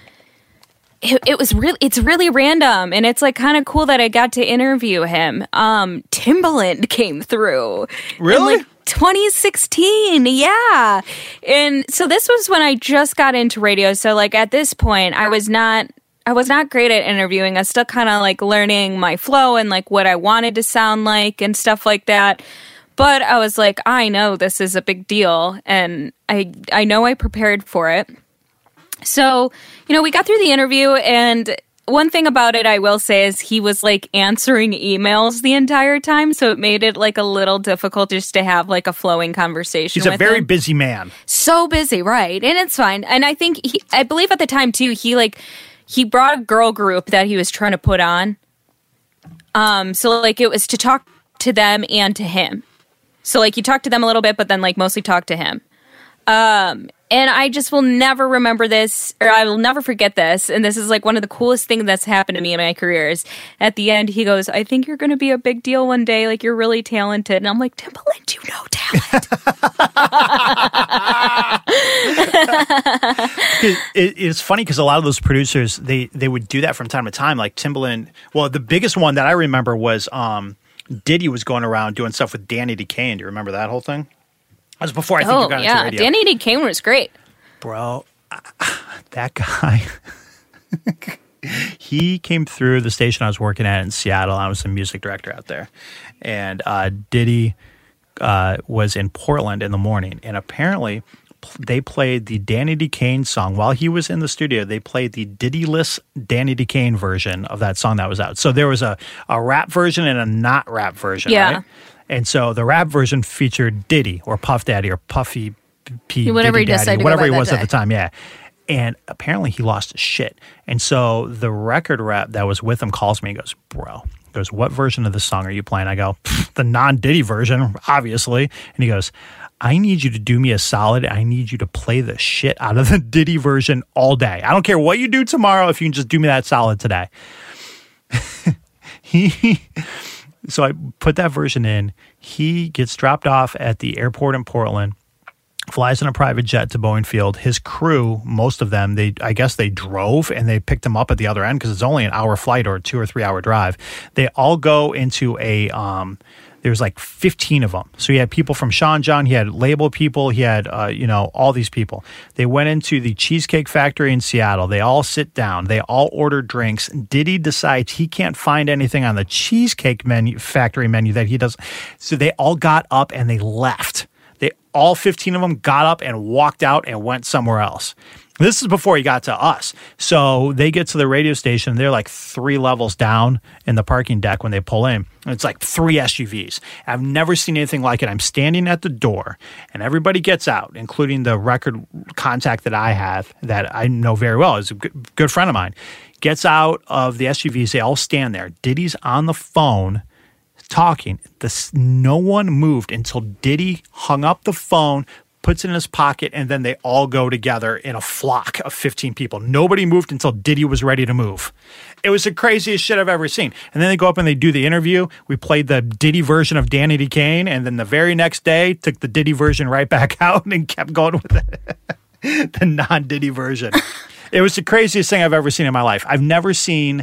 It's really random, and it's like kind of cool that I got to interview him. Timbaland came through. Really? In 2016, yeah. And so this was when I just got into radio. So like at this point, I was not great at interviewing. I was still kind of like learning my flow and like what I wanted to sound like and stuff like that. But I was like, I know this is a big deal, and I know I prepared for it. So, we got through the interview, and one thing about it I will say is he was like answering emails the entire time, so it made it like a little difficult just to have like a flowing conversation. He's a very busy man. So busy, right? And it's fine. And I think I believe at the time too, he brought a girl group that he was trying to put on. So like it was to talk to them and to him. So like he talked to them a little bit, but then like mostly talked to him. And I just will never remember this, or I will never forget this. And this is like one of the coolest things that's happened to me in my career is at the end, he goes, "I think you're going to be a big deal one day. Like, you're really talented." And I'm like, "Timbaland, you know talent." It's funny because a lot of those producers, they would do that from time to time. Like Timbaland, well, the biggest one that I remember was Diddy was going around doing stuff with Danny DeCane. Do you remember that whole thing? That was before I think you got into radio. Danny DeCane was great. Bro, that guy, he came through the station I was working at in Seattle. I was the music director out there. And Diddy was in Portland in the morning. And apparently they played the Danny DeCane song. While he was in the studio, they played the Diddy-less Danny DeCane version of that song that was out. So there was a rap version and a not rap version, right? And so the rap version featured Diddy or Puff Daddy or Puffy P. Whatever Diddy he decided Daddy, whatever he was at at the time, yeah. And apparently he lost his shit. And so the record rep that was with him calls me and goes, "Bro," he goes, "what version of the song are you playing?" I go, "The non-Diddy version, obviously." And he goes, "I need you to do me a solid. I need you to play the shit out of the Diddy version all day. I don't care what you do tomorrow if you can just do me that solid today." So I put that version in. He gets dropped off at the airport in Portland, flies in a private jet to Boeing Field. His crew, most of them, I guess they drove and they picked him up at the other end because it's only an hour flight or a 2 or 3 hour drive. They all go into a there's like 15 of them. So he had people from Sean John, he had label people, he had, all these people. They went into the Cheesecake Factory in Seattle. They all sit down. They all order drinks. Diddy decides he can't find anything on the Cheesecake Factory menu that he does. So they all got up and they left. All 15 of them got up and walked out and went somewhere else. This is before he got to us. So they get to the radio station. They're like 3 levels down in the parking deck when they pull in. And it's like 3 SUVs. I've never seen anything like it. I'm standing at the door, and everybody gets out, including the record contact that I have that I know very well. Is a good friend of mine. Gets out of the SUVs. They all stand there. Diddy's on the phone talking. No one moved until Diddy hung up the phone, puts it in his pocket, and then they all go together in a flock of 15 people. Nobody moved until Diddy was ready to move. It was the craziest shit I've ever seen. And then they go up and they do the interview. We played the Diddy version of Danny D. Kane, and then the very next day, took the Diddy version right back out and kept going with the non-Diddy version. It was the craziest thing I've ever seen in my life. I've never seen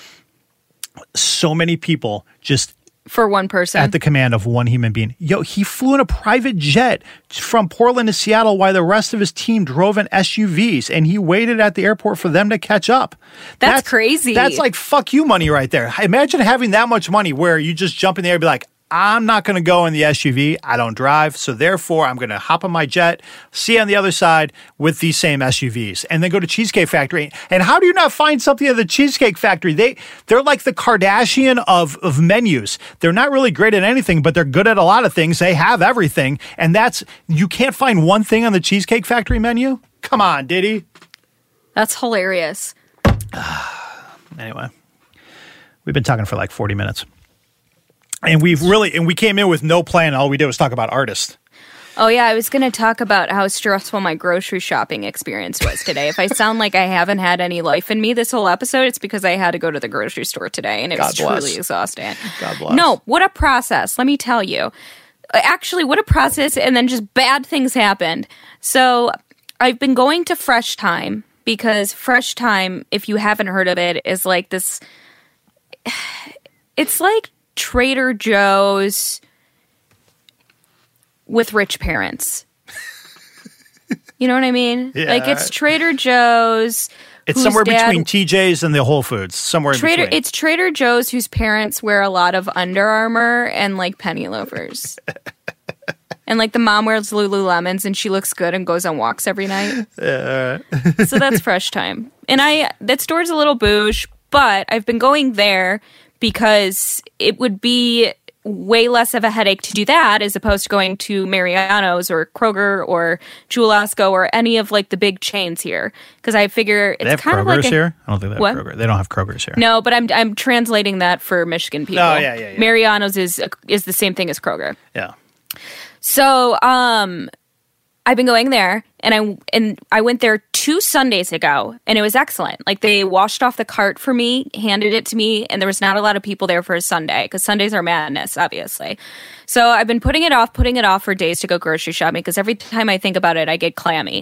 so many people just for one person at the command of one human being. Yo, he flew in a private jet from Portland to Seattle while the rest of his team drove in SUVs, and he waited at the airport for them to catch up. That's crazy. That's like fuck you money right there. Imagine having that much money where you just jump in the air and be like, I'm not going to go in the SUV. I don't drive. So therefore, I'm going to hop on my jet, see you on the other side with these same SUVs, and then go to Cheesecake Factory. And how do you not find something at the Cheesecake Factory? They're like the Kardashian of menus. They're not really great at anything, but they're good at a lot of things. They have everything. And you can't find one thing on the Cheesecake Factory menu? Come on, Diddy. That's hilarious. Anyway, we've been talking for like 40 minutes. And we came in with no plan. All we did was talk about artists. Oh, yeah. I was going to talk about how stressful my grocery shopping experience was today. If I sound like I haven't had any life in me this whole episode, it's because I had to go to the grocery store today, and it was truly exhausting. God bless. No, what a process. Let me tell you. Actually, what a process, and then just bad things happened. So I've been going to Fresh Time because Fresh Time, if you haven't heard of it, is like this... It's like Trader Joe's with rich parents. You know what I mean? Yeah. Like it's Trader Joe's. It's somewhere between TJ's and the Whole Foods. Somewhere in between. It's Trader Joe's whose parents wear a lot of Under Armour and like penny loafers. And like the mom wears Lululemons and she looks good and goes on walks every night. Yeah. So that's Fresh Time. And that store's a little bouge, but I've been going there because it would be way less of a headache to do that as opposed to going to Mariano's or Kroger or Jewel-Osco or any of like the big chains here. Because I figure it's kind of like here. I don't think they have Kroger. They don't have Kroger's here. No, but I'm translating that for Michigan people. Oh yeah. Mariano's is the same thing as Kroger. Yeah. So I've been going there, and I went there 2 Sundays ago, and it was excellent. Like, they washed off the cart for me, handed it to me, and there was not a lot of people there for a Sunday, because Sundays are madness, obviously. So I've been putting it off for days to go grocery shopping, because every time I think about it, I get clammy.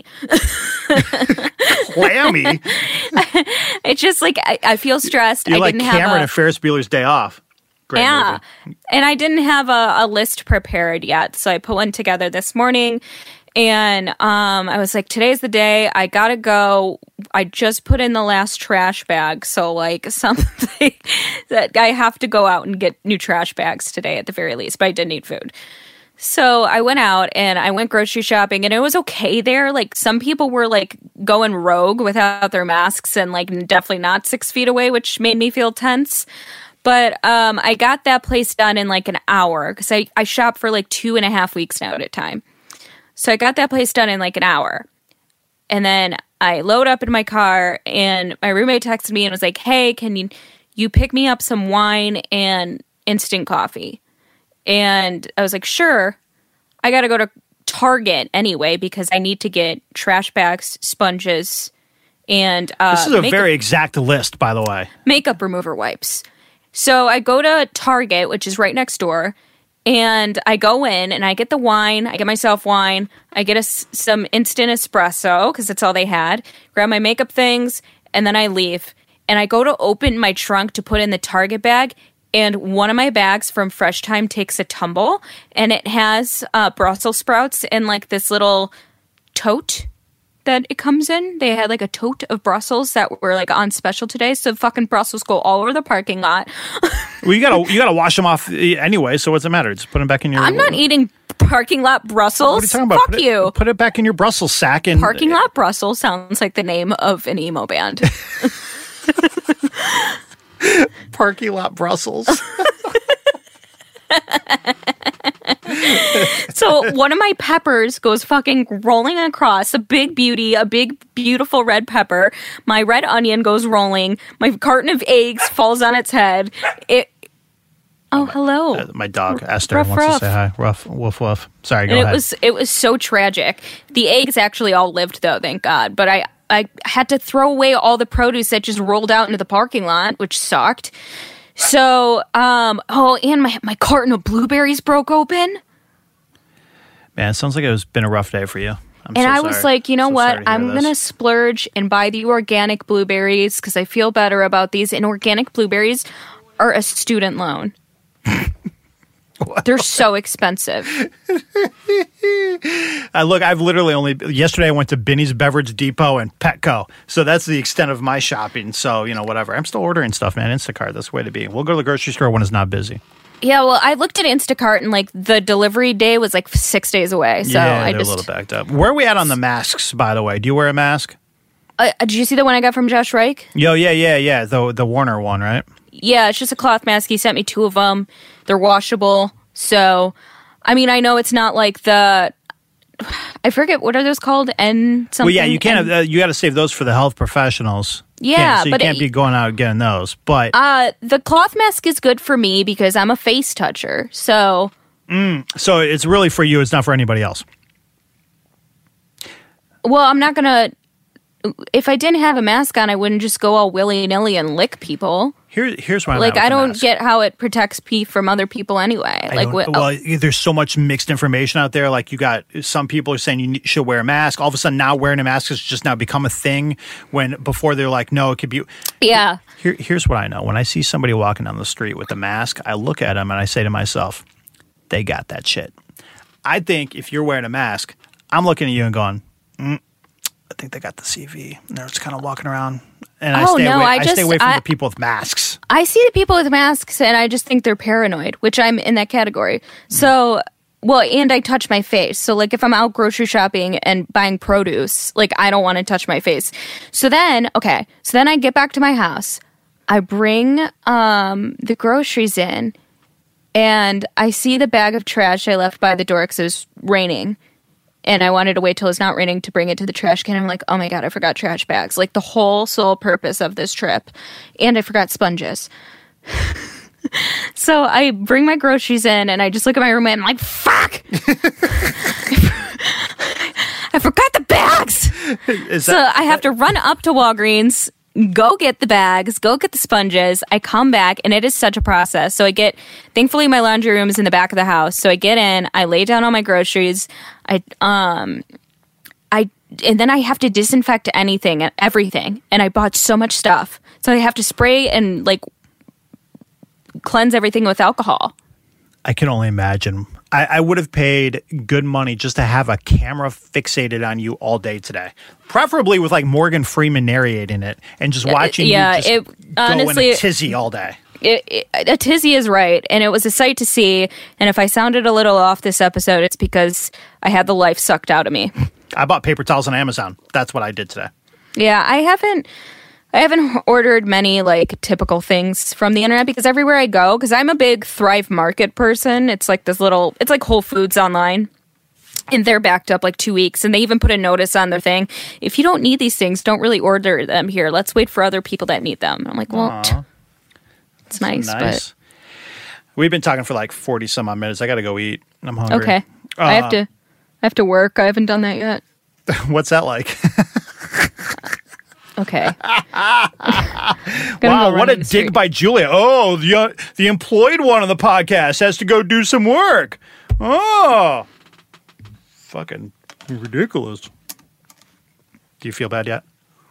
Clammy? It's just like, I feel stressed. You're like Cameron at Ferris Bueller's Day Off. Great movie. And I didn't have a list prepared yet, so I put one together this morning. And I was like, today's the day. I gotta go. I just put in the last trash bag. So, like, something that I have to go out and get new trash bags today at the very least. But I did need food. So I went out and I went grocery shopping, and it was okay there. Like, some people were, like, going rogue without their masks and, like, definitely not 6 feet away, which made me feel tense. But I got that place done in, like, an hour because I shop for, like, 2.5 weeks now at a time. So I got that place done in like an hour. And then I load up in my car, and my roommate texted me and was like, hey, can you pick me up some wine and instant coffee? And I was like, sure. I got to go to Target anyway because I need to get trash bags, sponges, and this is a very exact list, by the way. Makeup remover wipes. So I go to Target, which is right next door. And I go in and I get the wine. I get myself wine. I get some instant espresso because that's all they had. Grab my makeup things, and then I leave. And I go to open my trunk to put in the Target bag, and one of my bags from Fresh Time takes a tumble, and it has Brussels sprouts in like this little tote that it comes in. They had like a tote of Brussels that were like on special today. So fucking Brussels go all over the parking lot. Well, you gotta wash them off anyway. So what's the matter? Just put them back in your. I'm not eating Parking lot Brussels? What are you talking about? Fuck you. Put it back in your Brussels sack. And Parking lot Brussels sounds like the name of an emo band. Parking lot Brussels. So one of my peppers goes fucking rolling across, a big beautiful red pepper. My red onion goes rolling. My carton of eggs falls on its head. Hello. My dog, Esther, Ruff, wants ruff. to say hi. Ruff, woof, woof. Sorry, go And ahead. it was so tragic. The eggs actually all lived though, thank God. But I had to throw away all the produce that just rolled out into the parking lot, which sucked. So, and my carton of blueberries broke open. Man, it sounds like it's been a rough day for you. And I was like, you know what? I'm going to splurge and buy the organic blueberries because I feel better about these. And organic blueberries are a student loan. They're so expensive. I've literally yesterday I went to Binny's Beverage Depot and Petco. So that's the extent of my shopping. So, whatever. I'm still ordering stuff, man. Instacart, that's the way to be. We'll go to the grocery store when it's not busy. Yeah, well, I looked at Instacart and the delivery day was 6 days away. So they're a little backed up. Where are we at on the masks, by the way? Do you wear a mask? Did you see the one I got from Josh Reich? Yeah. The Warner one, right? Yeah, it's just a cloth mask. He sent me 2 of them. They're washable. So, I mean, I know it's not like the... I forget, what are those called? N something? Well, yeah, you can't. You got to save those for the health professionals. Yeah, so you can't be going out and getting those. But the cloth mask is good for me because I'm a face toucher. So it's really for you. It's not for anybody else. Well, I'm not gonna. If I didn't have a mask on, I wouldn't just go all willy-nilly and lick people. Here's why I'm I don't get how it protects pee from other people anyway. There's so much mixed information out there. Like, you got some people are saying you should wear a mask. All of a sudden, now wearing a mask has just now become a thing. When before they're like, no, it could be. Yeah. Here's what I know. When I see somebody walking down the street with a mask, I look at them and I say to myself, they got that shit. I think if you're wearing a mask, I'm looking at you and going, I think they got the CV. And they're just kind of walking around. And I stay away from the people with masks. I see the people with masks and I just think they're paranoid, which I'm in that category. So, and I touch my face. So, if I'm out grocery shopping and buying produce, I don't want to touch my face. So then I get back to my house. I bring the groceries in and I see the bag of trash I left by the door because it was raining. And I wanted to wait till it's not raining to bring it to the trash can. I'm like, oh my God, I forgot trash bags. The whole sole purpose of this trip. And I forgot sponges. So I bring my groceries in and I just look at my roommate and I'm like, fuck! I forgot the bags! I have to run up to Walgreens, go get the bags, go get the sponges. I come back and it is such a process. So thankfully my laundry room is in the back of the house. So I get in, I lay down all my groceries. And then I have to disinfect anything and everything. And I bought so much stuff. So I have to spray and cleanse everything with alcohol. I can only imagine. I would have paid good money just to have a camera fixated on you all day today. Preferably with Morgan Freeman narrating it and just watching you go in a tizzy all day. A tizzy is right, and it was a sight to see. And if I sounded a little off this episode, it's because I had the life sucked out of me. I bought paper towels on Amazon. That's what I did today. Yeah, I haven't ordered many typical things from the internet because everywhere I go, because I'm a big Thrive Market person. It's it's like Whole Foods online. And they're backed up 2 weeks. And they even put a notice on their thing. If you don't need these things, don't really order them here. Let's wait for other people that need them. I'm like, well, it's nice. But we've been talking for 40 some odd minutes. I got to go eat. I'm hungry. Okay. I have to work. I haven't done that yet. What's that like? Okay. Wow, what a dig by Julia. Oh, the employed one on the podcast has to go do some work. Oh. Fucking ridiculous. Do you feel bad yet?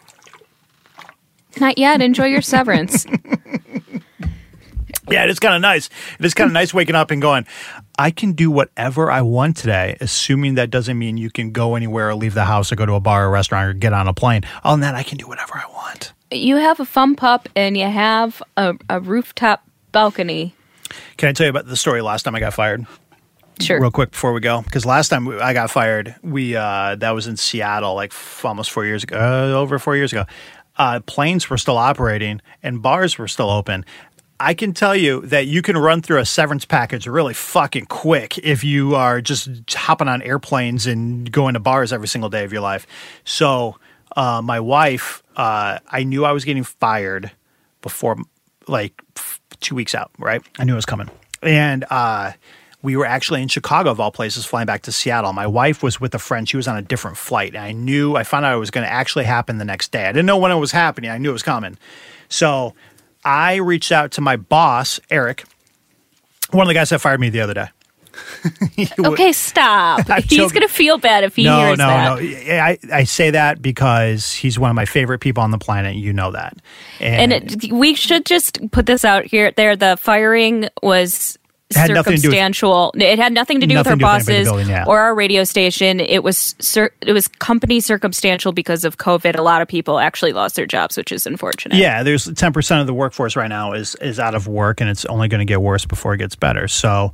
Not yet. Enjoy your severance. Yeah, it is kind of nice. It is kind of nice waking up and going, I can do whatever I want today, assuming that doesn't mean you can go anywhere or leave the house or go to a bar or restaurant or get on a plane. Other than that, I can do whatever I want. You have a fun pup and you have a rooftop balcony. Can I tell you about the story last time I got fired? Sure. real quick before we go, because last time I got fired, that was in Seattle, like almost 4 years ago, over 4 years ago. Planes were still operating and bars were still open. I can tell you that you can run through a severance package really fucking quick if you are just hopping on airplanes and going to bars every single day of your life. So my wife, I knew I was getting fired before, like 2 weeks out, right? I knew it was coming. And we were actually in Chicago, of all places, flying back to Seattle. My wife was with a friend. She was on a different flight. And I found out it was going to actually happen the next day. I didn't know when it was happening. I knew it was coming. So I reached out to my boss, Eric, one of the guys that fired me the other day. Okay, stop. He's going to feel bad if he hears that. No. I say that because he's one of my favorite people on the planet. You know that. And we should just put this out here. The firing was circumstantial. It had nothing to do with our bosses or our radio station. It was company circumstantial because of COVID. A lot of people actually lost their jobs, which is unfortunate. Yeah, there's 10% of the workforce right now is out of work, and it's only going to get worse before it gets better. So,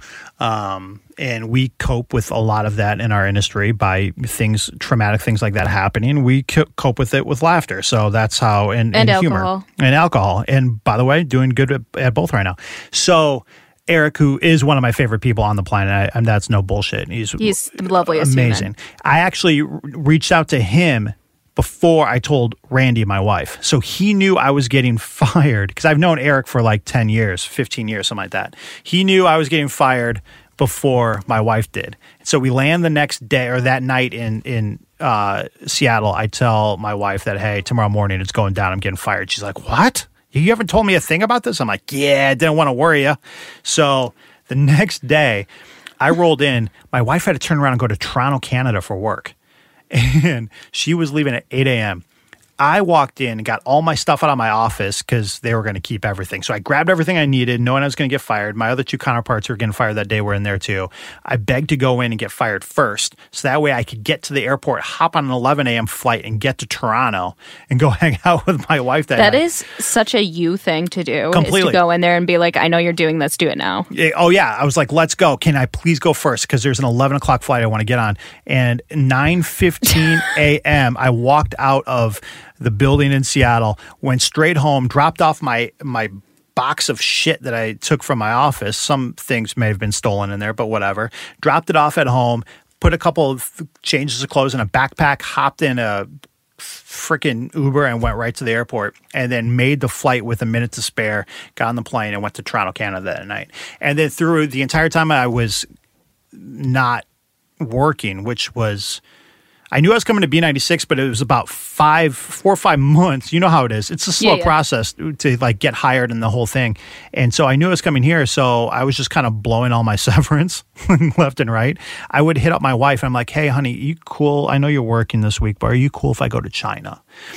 and we cope with a lot of that in our industry by traumatic things like that happening. We cope with it with laughter. So that's how, and humor and alcohol. And by the way, doing good at both right now. So Eric, who is one of my favorite people on the planet, and that's no bullshit. He's the loveliest, amazing. I actually reached out to him before I told Randy, my wife. So he knew I was getting fired because I've known Eric for like 10 years, 15 years, something like that. He knew I was getting fired before my wife did. So we land the next day or that night in Seattle. I tell my wife that, hey, tomorrow morning it's going down. I'm getting fired. She's like, what? You haven't told me a thing about this? I'm like, yeah, I didn't want to worry you. So the next day, I rolled in. My wife had to turn around and go to Toronto, Canada for work. And she was leaving at 8 a.m. I walked in and got all my stuff out of my office because they were going to keep everything. So I grabbed everything I needed, knowing I was going to get fired. My other two counterparts who were getting fired that day were in there too. I begged to go in and get fired first. So that way I could get to the airport, hop on an 11 a.m. flight and get to Toronto and go hang out with my wife that night. That is such a you thing to do. Completely. Is to go in there and be like, I know you're doing this, do it now. Oh, yeah. I was like, let's go. Can I please go first? Because there's an 11 o'clock flight I want to get on. And 9:15 a.m., I walked out of the building in Seattle, went straight home, dropped off my box of shit that I took from my office. Some things may have been stolen in there, but whatever. Dropped it off at home, put a couple of changes of clothes in a backpack, hopped in a freaking Uber and went right to the airport, and then made the flight with a minute to spare, got on the plane and went to Toronto, Canada that night. And then through the entire time I was not working, which was, I knew I was coming to B96, but it was about 4 or 5 months. You know how it is. It's a slow process to like get hired and the whole thing. And so I knew I was coming here. So I was just kind of blowing all my severance left and right. I would hit up my wife. And I'm like, hey, honey, you cool? I know you're working this week, but are you cool if I go to China?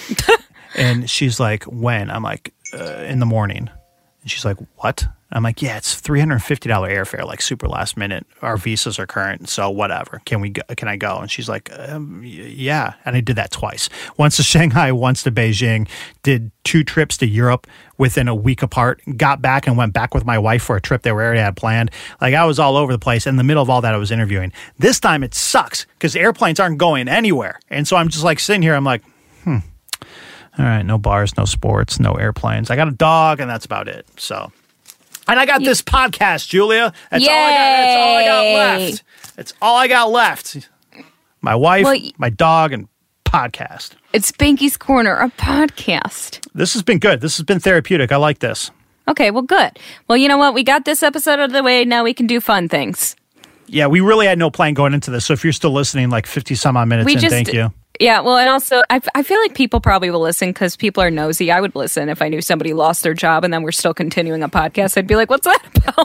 And she's like, when? I'm like, in the morning. And she's like, what? I'm like, yeah, it's $350 airfare, like super last minute. Our visas are current, so whatever. Can I go? And she's like, yeah. And I did that twice. Once to Shanghai, once to Beijing. Did 2 trips to Europe within a week apart. Got back and went back with my wife for a trip that we already had planned. Like I was all over the place. In the middle of all that, I was interviewing. This time it sucks because airplanes aren't going anywhere. And so I'm just like sitting here. I'm like, all right, no bars, no sports, no airplanes. I got a dog, and that's about it. So. And I got this podcast, Julia. That's all I got left. That's all I got left. My wife, my dog, and podcast. It's Spanky's Corner, a podcast. This has been good. This has been therapeutic. I like this. Okay, well, good. Well, you know what? We got this episode out of the way. Now we can do fun things. Yeah, we really had no plan going into this. So if you're still listening, like 50 some odd minutes in, thank you. Yeah, well, and also, I feel like people probably will listen because people are nosy. I would listen if I knew somebody lost their job and then we're still continuing a podcast. I'd be like, what's that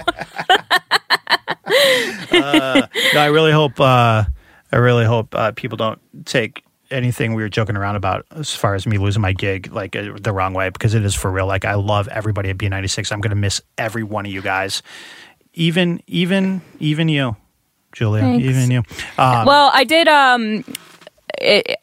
about? No, I really hope people don't take anything we were joking around about as far as me losing my gig like the wrong way, because it is for real. Like, I love everybody at B96. I'm going to miss every one of you guys. Even you, Julia. Thanks. Even you. Well, I did...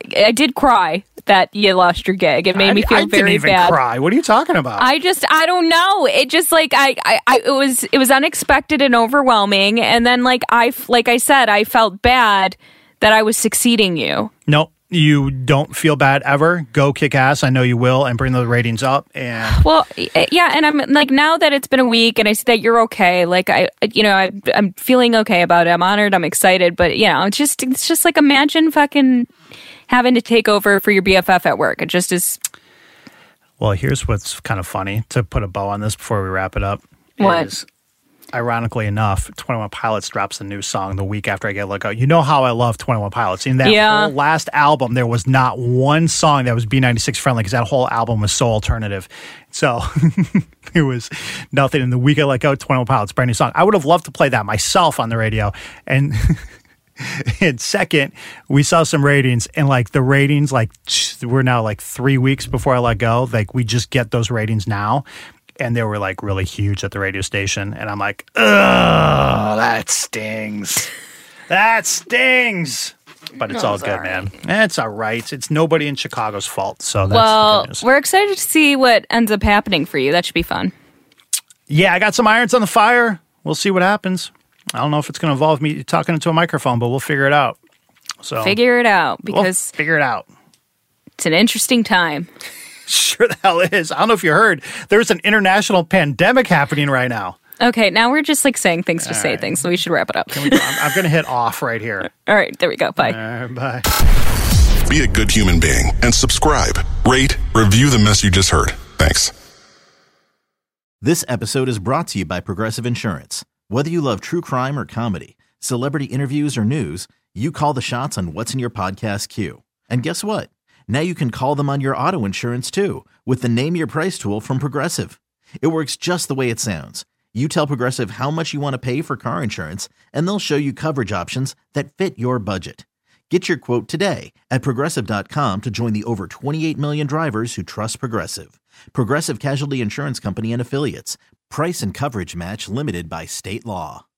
I did cry that you lost your gig. It made me feel very didn't even bad. cry. What are you talking about? I don't know. It just like it was unexpected and overwhelming. And then like I said, I felt bad that I was succeeding you. Nope. You don't feel bad ever. Go kick ass. I know you will, and bring the ratings up. And well, yeah, and I'm like, now that it's been a week and I see that you're okay, like I'm feeling okay about it. I'm honored. I'm excited, but it's just like, imagine fucking having to take over for your BFF at work. It just is. Well, here's what's kind of funny to put a bow on this before we wrap it up. What? Is, ironically enough, 21 Pilots drops a new song the week after I get let go. You know how I love 21 Pilots. In that whole last album, there was not one song that was B96 friendly because that whole album was so alternative. So there was nothing. In the week I let go, 21 Pilots, brand new song. I would have loved to play that myself on the radio. And and second, we saw some ratings, and like the ratings, like we're now like 3 weeks before I let go. Like we just get those ratings now. And they were like really huge at the radio station. And I'm like, ugh, that stings. That stings. But it's all good, man. It's all right. It's nobody in Chicago's fault. So that's the good news. We're excited to see what ends up happening for you. That should be fun. Yeah, I got some irons on the fire. We'll see what happens. I don't know if it's going to involve me talking into a microphone, but we'll figure it out. So figure it out, because we'll figure it out. It's an interesting time. Sure the hell is. I don't know if you heard. There's an international pandemic happening right now. Okay, now we're just like saying things to say things, so we should wrap it up. I'm going to hit off right here. All right, there we go. Bye. Bye. Be a good human being and subscribe, rate, review the mess you just heard. Thanks. This episode is brought to you by Progressive Insurance. Whether you love true crime or comedy, celebrity interviews or news, you call the shots on what's in your podcast queue. And guess what? Now you can call them on your auto insurance too with the Name Your Price tool from Progressive. It works just the way it sounds. You tell Progressive how much you want to pay for car insurance, and they'll show you coverage options that fit your budget. Get your quote today at Progressive.com to join the over 28 million drivers who trust Progressive. Progressive Casualty Insurance Company and Affiliates. Price and coverage match limited by state law.